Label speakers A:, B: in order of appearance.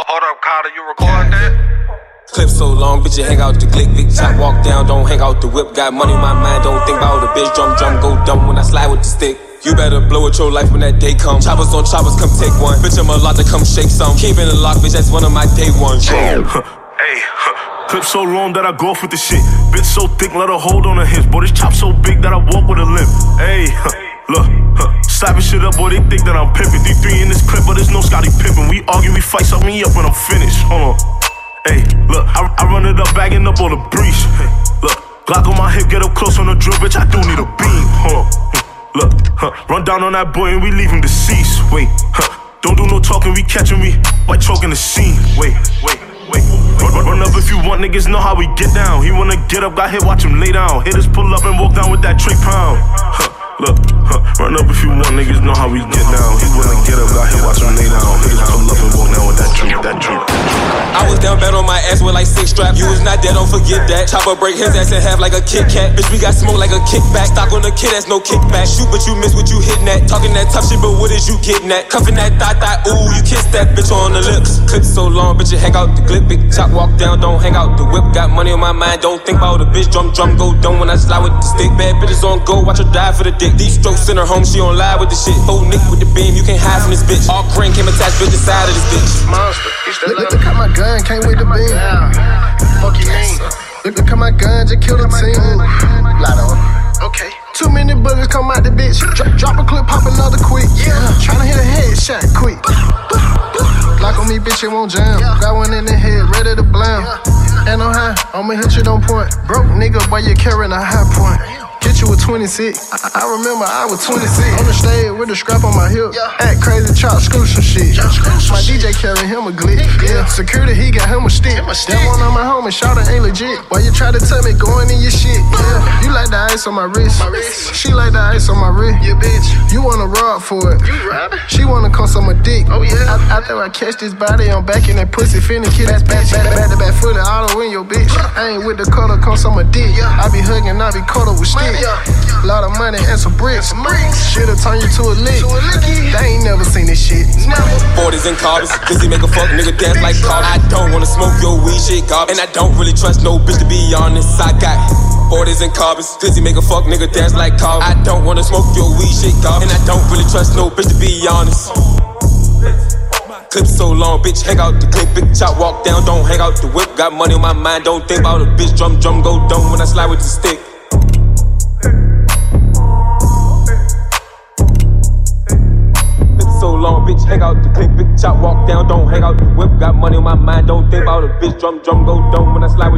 A: Hold up, Carter, you record that?
B: Clip so long, bitch, you hang out the click. Big chop, walk down, don't hang out the whip. Got money in my mind, don't think about a bitch. Drum, go dumb when I slide with the stick. You better blow at your life when that day comes. Choppers on choppers, come take one. Bitch, I'm a lot to come shake some. Keep in the lock, bitch, that's one of my day ones.
C: Hey, clip so long that I go off with the shit. Bitch so thick, let her hold on her hips. Boy, this chop so big that I walk with a limp. Hey, look, slapping shit up, boy, they think that I'm pimpin'. D3 in this clip, but there's no Scotty Pippen. We argue, we fight, suck me up when I'm finished. Hold on. Hey, look, I run it up, bagging up on the breach. Hey, look, Glock on my hip, get up close on the drill, bitch, I do need a beam. Hold on. Look, run down on that boy and we leave him deceased. Wait, don't do no talking, we catching me while choking the scene. Wait. Run up if you want, niggas know how we get down. He wanna get up, got hit, watch him lay down. Hitters pull up and walk down with that Trey Pound. Look, run up if you want, niggas know how we get down. He wanna get up, got hit, watch him lay down. Hitters pull up and walk down with that Trey.
B: I was down bad on my ass with like 6 straps. You was not dead, don't forget that. Chopper break his ass in half like a Kit Kat. Bitch, we got smoke like a kickback. Stock on the kid, that's no kickback. Shoot, but you miss what you hitting at. Talking that tough shit, but what is you getting at? Cuffing that thigh, ooh, you kiss that bitch on the lips. Clip so long, bitch, you hang out the clip. Big chop, walk down, don't hang out the whip. Got money on my mind, don't think about a bitch. Drum, go dumb when I slide with the stick. Bad bitches on go, watch her die for the dick. These strokes in her home, she on live with the shit. Old Nick with the beam, you can't hide from this bitch. All crane came attached, bitch, the side of this bitch.
A: Monster.
D: Look at my gun, came with the beam.
A: Fuck you mean?
D: Look at my gun, just killed a team. Light on.
A: Okay.
D: Too many bullets come out the bitch. Drop a clip, pop another quick. Tryna hit a headshot quick. Glock on me, bitch, it won't jam. Got one in the head, ready to blam. And I'm high, I'ma hit you on point. Broke nigga, boy, you carrying a high point. Hit you with 26. I remember I was 26. On the stage with a scrap on my hip. Act crazy, chop, screw some shit. My DJ carry him a glick. Security, he got him a stick. That one on my homie, shout it ain't legit. Why you try to tell me going in your shit? You like the ice on my wrist. She like the ice on my wrist.
A: Yeah, bitch.
D: You wanna rob for it.
A: You robbing?
D: She wanna come on my dick.
A: Oh, yeah.
D: After I catch this body, I'm back in that pussy. Finna kill that back to back footed auto in your bitch. I ain't with the color, come on my dick. I be hugging, I be cuddled with sticks. Lot of money and some bricks. Shit'll turn you to a lick. They ain't never seen this shit.
B: 40s and carbons, busy make a fuck nigga dance like car. I don't wanna smoke your weed shit garbage. And I don't really trust no bitch to be honest. I got 40s and carbons, busy make a fuck nigga dance like car. I don't wanna smoke your weed shit garbage. And I don't really trust no bitch to be honest. Clip so long, bitch, hang out the clip. Big chop, walk down, don't hang out the whip. Got money on my mind, don't think about a bitch. Drum, go dumb when I slide with the stick. So long, bitch, hang out the clip. Big chop, walk down, don't hang out the whip. Got money on my mind, don't think about a bitch. Drum, go dumb when I slide with